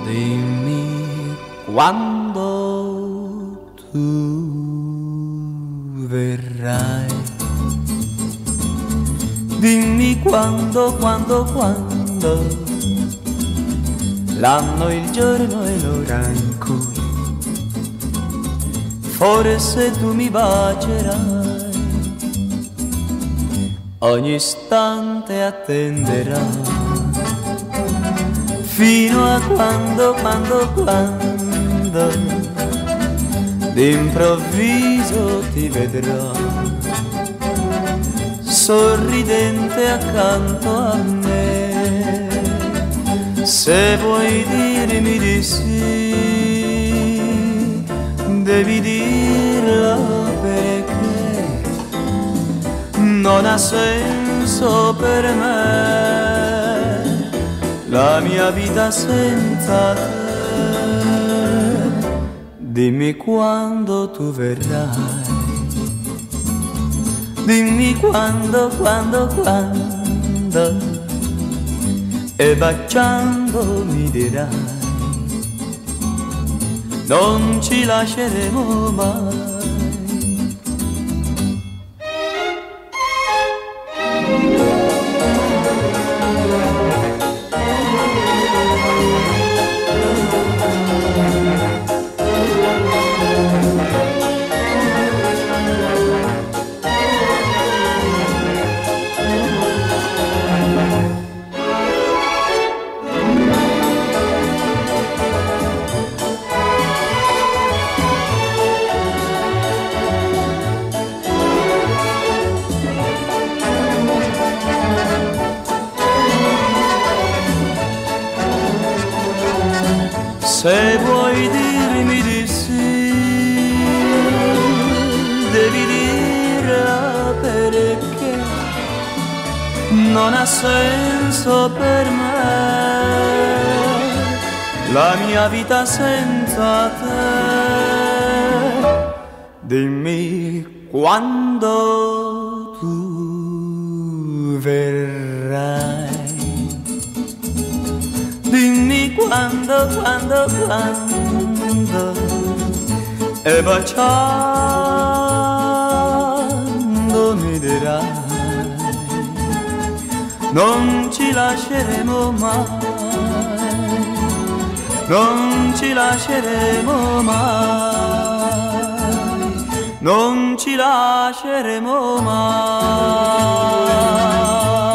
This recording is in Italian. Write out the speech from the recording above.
Dimmi quando tu verrai. Dimmi quando, l'anno, il giorno e l'ora in cui forse tu mi bacierai. Ogni istante attenderò fino a quando d'improvviso ti vedrò sorridente accanto a me. Se vuoi dirmi di sì, devi dirlo perché non ha senso per me la mia vita senza te. Dimmi quando tu verrai. Dimmi quando e baciando mi dirai non ci lasceremo mai. Se vuoi dirmi di sì, devi dirla perché non ha senso per me la mia vita senza te. Dimmi quando tu verrai. Dimmi quando e baciando mi dirai non ci lasceremo mai, non ci lasceremo mai, non ci lasceremo mai.